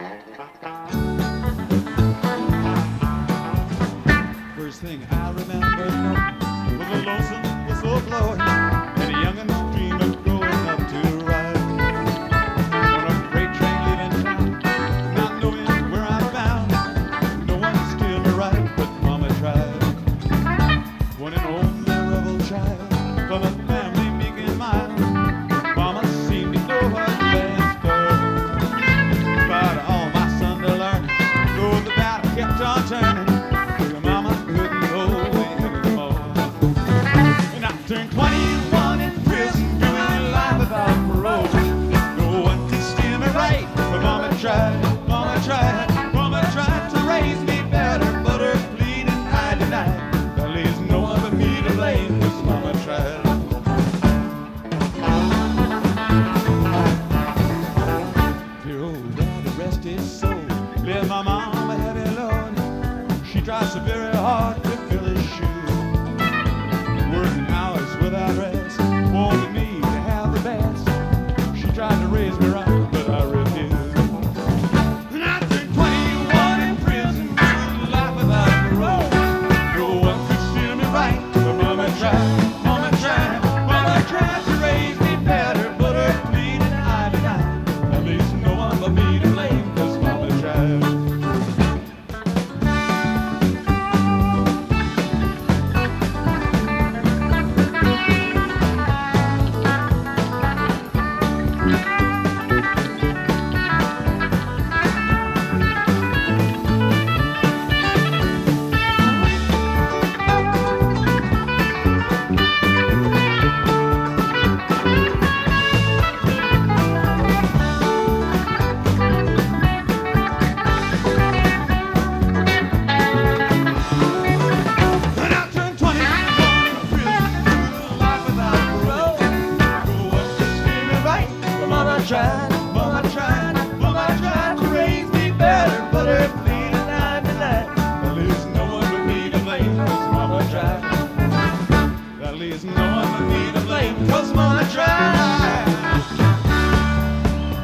First thing I remember was a lonesome whistle blowing and a youngin's dream of growing up to ride on a freight train leaving town, not knowing where I'm bound. No one steered me right, but Mama tried. When an only rebel child from a family meek and mild, Mama seemed to know her best story. But all my son to learn, though the battle kept on turning. Turned 21 in prison, doing life without parole. No one could steer me right, but Mama tried to raise me better, but her pleading I denied. There leaves no one but me to blame, 'cause Mama tried. Dear old daddy, rest his soul, let my mama have it, Lord. She tried so very hard to fill his shoes, working hours without rest, wanted me to have the best. She tried to raise me right, but I refused. And I turned 21 in prison, doing life without parole. No one could steer me right, but Mama tried to raise me better, but her pleading I denied. At least no one but me to blame, 'cause Mama tried. Mama tried to raise me better, but her pleading I denied. There leaves no one but me to blame, 'cause Mama tried. There leaves no one but me to blame, 'cause Mama tried.